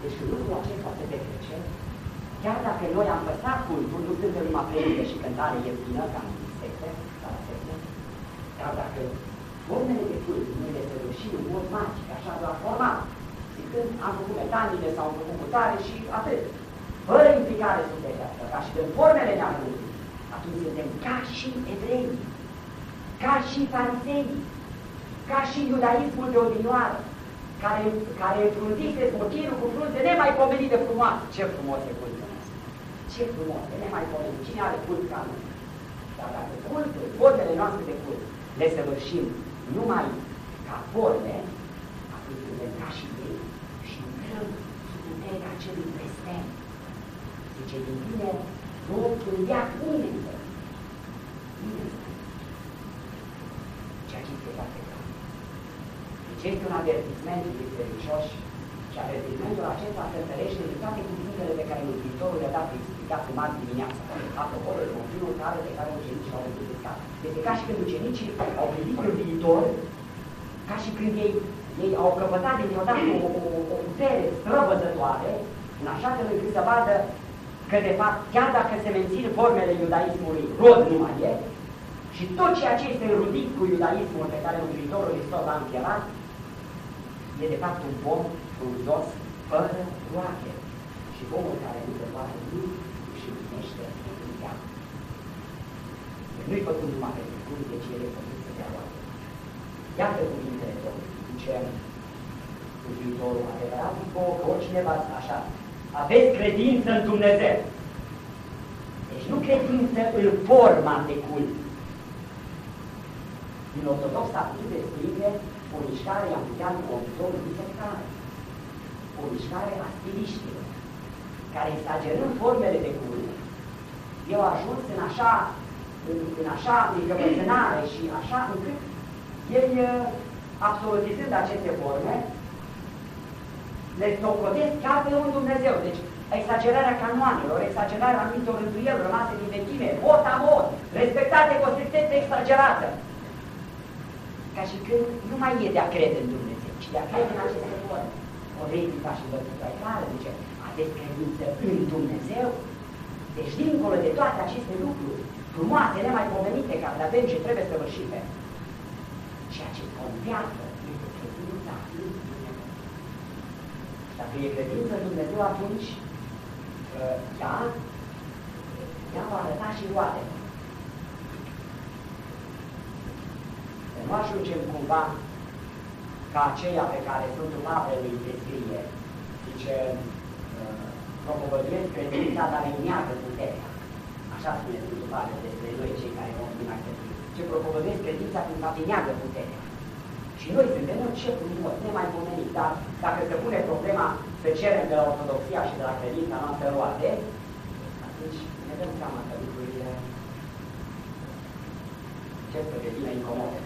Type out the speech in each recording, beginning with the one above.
Deci lucrul acesta se petrece, chiar dacă noi am păstrat cultul, nu suntem numai premie și cântare ieftină, ca în secte, dar dacă formele de cult nu le săvârșim în mod magic, așa doar formal, zicând am făcut metanile sau am făcut mutare și atât, fără implicare sufletească, ca și când formele ne-am făcut, atunci suntem ca și evrei, ca și farisei, ca și iudaismul de odinioară, care înfrunzise smochinul cu frunze nemaipomenit de frumoasă. Ce frumos e cultul ăsta! Ce frumos, de nemaipomenit! Cine are cult ca noi? Dar dacă cultul, formele noastre de cult, le săvârșim numai ca forme, atunci suntem ca și ei și intrăm sub puterea acelui blestem. Zice, din tine nu îndeac nimeni să ceea ce este foarte clar. Deci este un avertisment bisericioși și avertismentul acesta se întărește din toate cuvintele pe care Mântuitorul le-a dat explicat în marți dimineața. Apropo de motivul pe care ucenicii au explicat. Este ca și când ucenicii au privit în viitor, ca și când ei au căpătat dintr-o dată o putere străvăzătoare, în așa fel încât să vadă că, de fapt, chiar dacă se mențin formele iudaismului, rod nu mai e, și tot ceea ce este înrudit cu iudaismul pe care Mântuitorul Hristos a încherat, e de fapt un pom frunzos, fără roade. Și pomul care nu se poate nu își împlinește în ea. Nu-i făcut numai pentru cuvinte, ci el e făcut să dea roade. Iată cuvintele Domnului, zice Mântuitorul adevărat, că oricineva așa, aveți credință în Dumnezeu. Deci nu credință în forma de cult. Din ortodox a putut descrie o mișcare, am putea cu orizontului sectare, o mișcare a stiliștilor, care exagerând formele de cult, eu ajuns în așa încăpățânare și așa încât ei, absolutizând aceste forme, le socotesc ca pe un Dumnezeu. Deci, exagerarea canoanelor, exagerarea anumitor rânduieli rămase din vechime, mot a mot, respectate cu o strictețe exagerată. Ca și când nu mai e de a crede în Dumnezeu, ci de a crede în aceste forme. O replica și văzută e clară, zice, aveți credință în Dumnezeu? Deci, dincolo de toate aceste lucruri frumoase, nemaipomenite, care le avem și trebuie săvârșite, ceea ce contează este credința în Dumnezeu. Și dacă e credință în Dumnezeu, atunci ea va arăta și roade. Să nu ajungem cumva ca aceia pe care Sfântul Pavel îi descrie. Zice, propovăduiesc credința, dar îi neagă puterea. Așa spune Sfântul Pavel despre noi, cei care vom fi mai târziu. Ce propovăduiesc credința, când îi neagă puterea. Și noi suntem în ce frumos, nemaipomenit, dar dacă se pune problema să cerem de la ortodoxia și de la credința noastră roade, atunci ne dăm seama că lucrurile încep să devină incomode.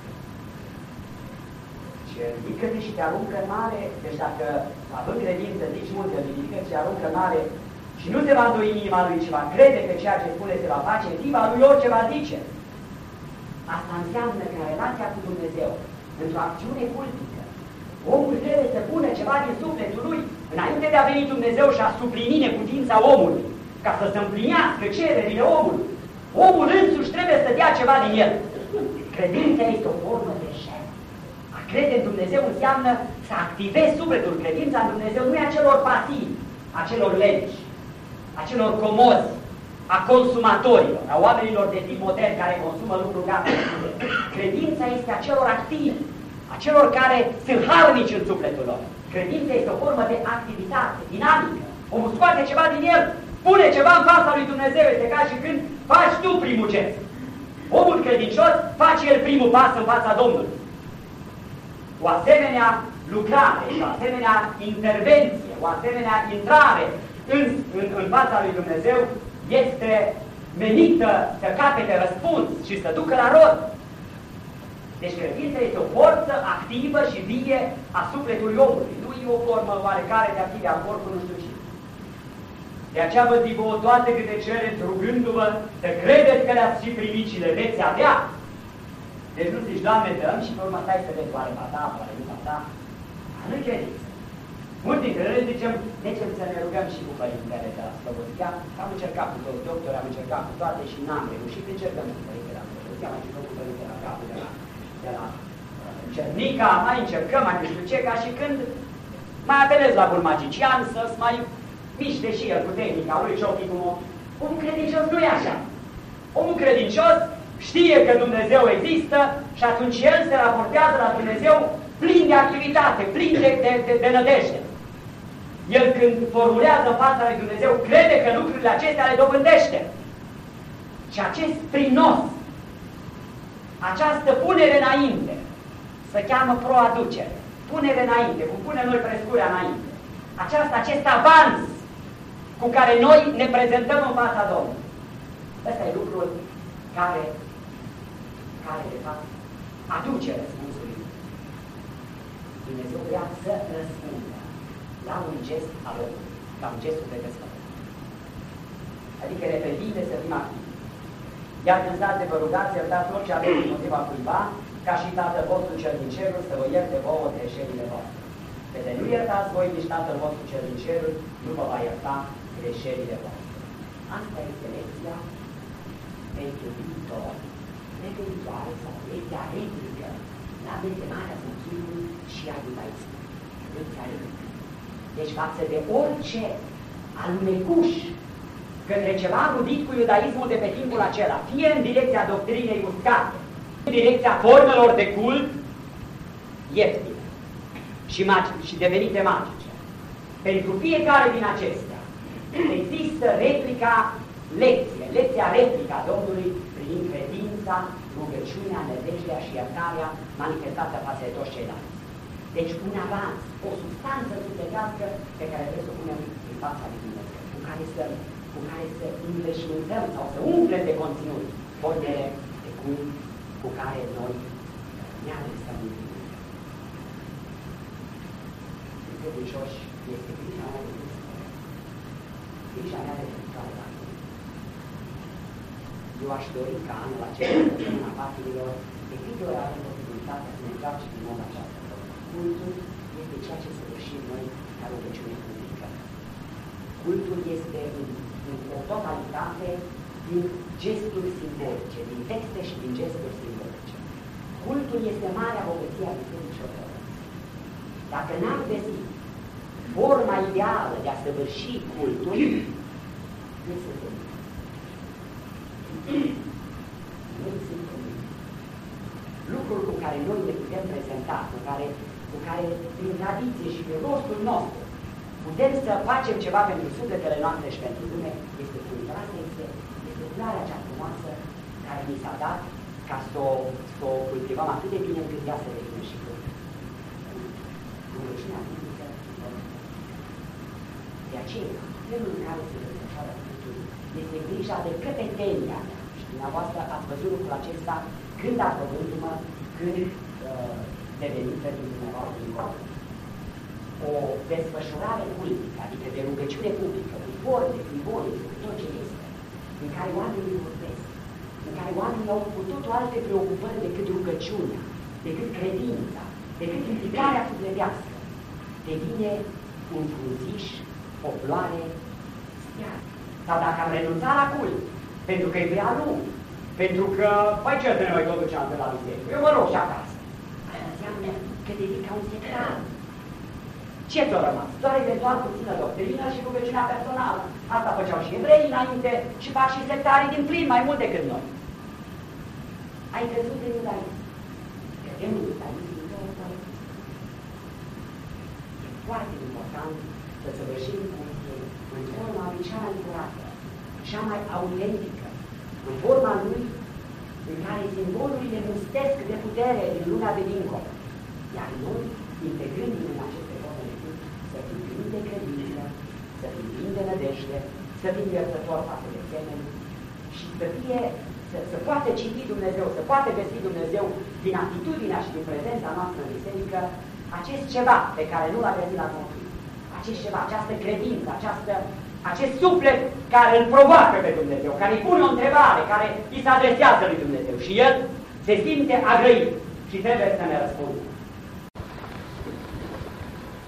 Și ridică-te și te aruncă în mare, deci dacă având credință, zici multe, ridică-te și aruncă în mare și nu te va îndoi inima lui, ci va crede că ceea ce spune se va face, în timp lui orice va zice. Asta înseamnă că relația cu Dumnezeu, într-o acțiune cultică, omul trebuie să pună ceva din sufletul lui, înainte de a veni Dumnezeu și a suplini neputința omului, ca să se împlinească cererile omului. Omul însuși trebuie să dea ceva din el. Credința este o formă de jertfă. A crede în Dumnezeu înseamnă să activezi sufletul. Credința în Dumnezeu nu e a celor pasivi, a celor legi, a celor comozi, a consumatorilor, a oamenilor de tip modern care consumă lucruri gata. Credința este a celor activi, a celor care sunt harnici în sufletul lor. Credința este o formă de activitate, dinamică. Omul scoate ceva din el, pune ceva în fața lui Dumnezeu, este ca și când faci tu primul gest. Omul credincios face el primul pas în fața Domnului. O asemenea lucrare, o asemenea intervenție, o asemenea intrare în fața lui Dumnezeu este menită să capete răspuns și să ducă la rod. Deci credința este o forță activă și vie a sufletului omului. Nu e o formă oarecare de active a corpului, nu știu ce. De aceea vă zic vouă toate câte cereți, rugându-vă să credeți că le-ați și primit și le veți avea. Deci nu zici, Doamne, dăm și pe urmă stai să vezi, oare va da, oare nu va da. Nu-i credință. Mulți dintre noi zicem, necem să ne rugăm și cu părintele de la Slobozia. Am încercat cu toți doctori, am încercat cu toate și n-am reușit. Încercăm cu părintele de la Slobozia, am încercat cu părintele de la Capul, de la Cernica, mai încercăm, mai nu știu ce, ca și când mai apelez la bun magician să-ți mai miște și el cu tehnica lui și ochii cum omul credincios nu e așa. Omul credincios știe că Dumnezeu există și atunci el se raportează la Dumnezeu plin de activitate, plin de nădejde. El când formulează în fața lui Dumnezeu, crede că lucrurile acestea le dobândește. Și acest prinos, această punere înainte, se cheamă proaducere. Punere înainte, cum punem noi prescurea înainte. Acest avans cu care noi ne prezentăm în fața Domnului. Ăsta e lucrul care de fapt aduce răspunsul lui. Dumnezeu vrea să răspundă la un gest al omului, la un gest de desfătare. Adică repetite să fim activi. Iar când stați de vă rugați, iertați orice aveți împotriva cuiva, ca și Tatăl vostru cel din cerul să vă ierte vouă greșelile voastre. Pe de nu iertați voi, nici Tatăl vostru cel din cerul nu vă va ierta greșelile voastre. Asta este lecția pentru viitor, referitoare sau lecția replică la desemarea Sfântului și a iudaismului. Lecția replică. Deci față de orice alunecuș către ceva rudit cu iudaismul de pe timpul acela, fie în direcția doctrinei uscate, în direcția formelor de cult ieftine și devenite magice. Pentru fiecare din acestea există lecția replica Domnului prin credința, rugăciunea, nădejdea și iertarea manifestată față de toți ceilalți. Deci un avans, o substanță sufletească pe care trebuie să o punem în fața lui Dumnezeu, cu care să înveșmântăm sau să umplem de conținut formele de cult cu care noi ne adresăm în Dumnezeu. Credincioși, este grija mea de Dumnezeu. Grija mea de viitoare la Dumnezeu. Eu aș dori ca anul acesta, de săptămâna patimilor, de câte ori avem posibilitatea să ne întoarcem din nou această problemă. Cultul este ceea ce săvârșim noi ca rugăciune publică. Cultul este o totalitate din gesturi simbolice, din texte și din gesturi simbolice. Cultul este marea bogăție a Bisericii Ortodoxe. Dacă n-am găsit forma ideală de a săvârși cultul, nu sunt nimic. Nu sunt nimic. Lucrul cu care noi ne putem prezenta, cu care prin tradiție și prin rostul nostru putem să facem ceva pentru sufletele noastre și pentru lume, este lucrarea cea frumoasă care ni s-a dat ca să o cultivăm atât de bine încât ea să devină și cu rugăciunea publică. De aceea, felul în care se desfășoară cultul este grija de căpetenia mea. Și dumneavoastră ați văzut lucrul acesta când aprobându-mă, când devenită din dumneavoastră din corp. O desfășurare publică, adică de rugăciune publică, cu forme, simbolice, cu tot ce este, în care oamenii vorbesc, în care oamenii au cu totul alte preocupări decât rugăciunea, decât credința, decât implicarea sufletească, devine un frunziș, o floare steară. Sau dacă am renunțat la cult, pentru că e prea lung, pentru că, păi ce să ne mai tot duceam de la biserică? Eu mă rog și acasă. Aia înseamnă că devii ca un sectar. Ce ți-a rămas? Doar eventual puțină doctrină și rugăciunea personală. Asta făceau și evreii înainte și fac și sectarii din plin, mai mult decât noi. Ai crezut în iudaism? Credem în iudaism din două părți. E foarte important să săvârșim cultul în forma lui cea mai curată, cea mai autentică, în forma lui în care simbolurile mustesc de putere din lumea de dincolo. Iar noi, integrându-ne în aceste forme de cult, să fim plini de credință, să fim plini de nădejde, să fim iertători față de semeni și să poate citi Dumnezeu, să poate găsi Dumnezeu din atitudinea și din prezența noastră în biserică acest ceva pe care nu l-a găsit la Dumnezeu. Acest ceva, această credință, acest suflet care îl provoacă pe Dumnezeu, care îi pune o întrebare, care îi se adresează lui Dumnezeu și el se simte agrăit și trebuie să ne răspundă.